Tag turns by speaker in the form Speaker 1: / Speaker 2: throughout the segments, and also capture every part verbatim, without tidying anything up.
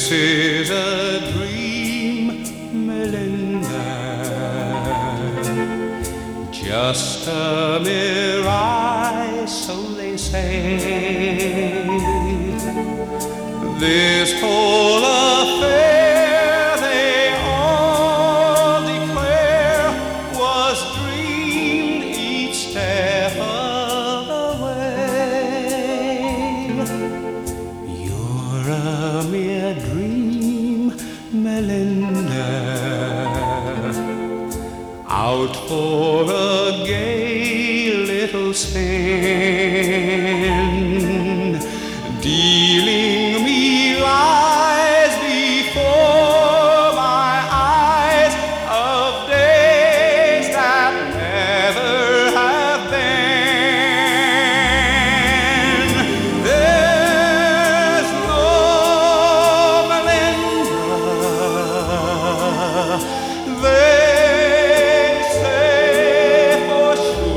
Speaker 1: This is a dream, Melinda, just a mirage, so they say. This whole affair, they all declare, was dreamed each step of the way. You're a mere dream, Melinda, out for a gay little spin, dealing me lies before my eyes of days that never have been. There's no Melinda, they say for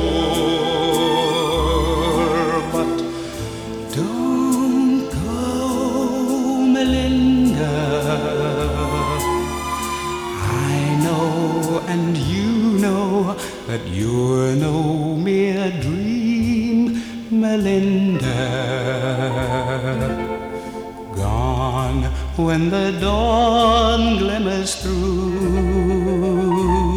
Speaker 1: sure, but don't go, Melinda. I know and you know that you're no mere dream, Melinda. Gone when the dawn glimmers through.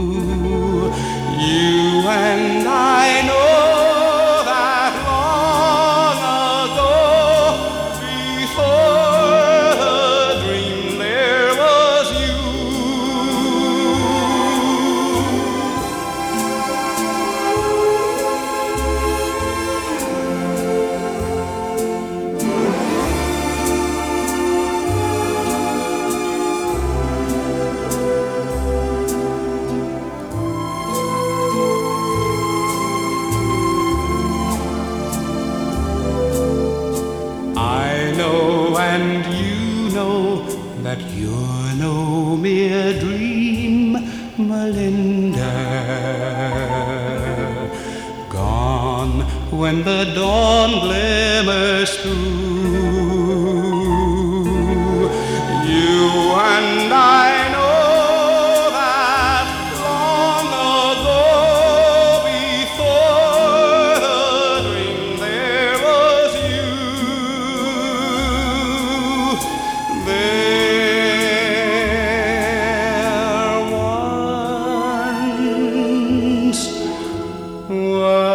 Speaker 1: You and I know that long ago, before the dream, there was you. I know and you know that you're no mere dream, Melinda. Gone when the dawn glimmers through. You and I know that long ago, before the dream, there was you. There once was